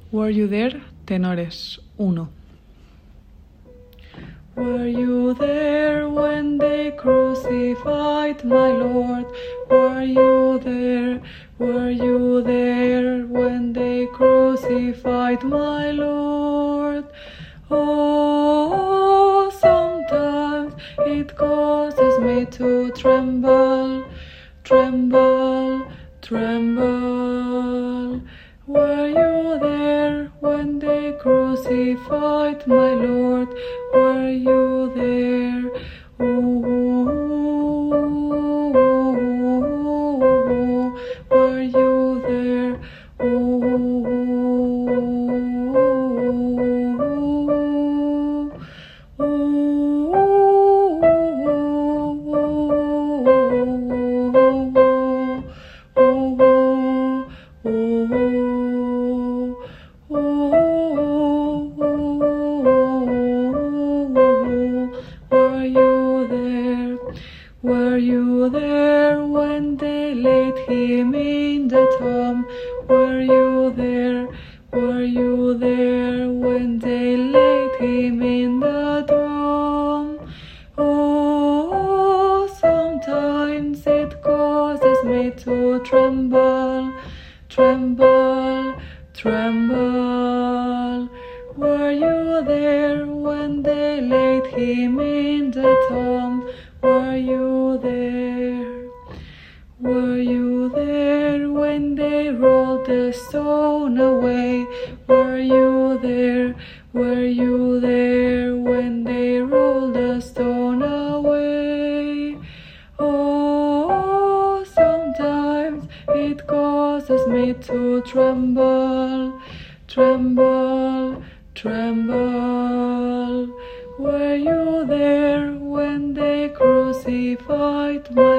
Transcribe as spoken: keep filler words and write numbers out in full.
Were you there? Tenores uno. Were you there when they crucified my Lord? Were you there? Were you there when they crucified my Lord? Oh, sometimes it causes me to tremble, tremble, tremble. Were you there when they crucified my Lord? Were you there? Ooh, were you there? Ooh, were you there? Were you there when they laid him in the tomb? Were you there? Were you there when they laid him in the tomb? Oh, sometimes it causes me to tremble, tremble, tremble. Were you there when they laid him in the tomb? Were you there? Were you there when they rolled the stone away? Were you there? Were you there when they rolled the stone away? Oh, sometimes it causes me to tremble, tremble, tremble. Were you there when they crucified my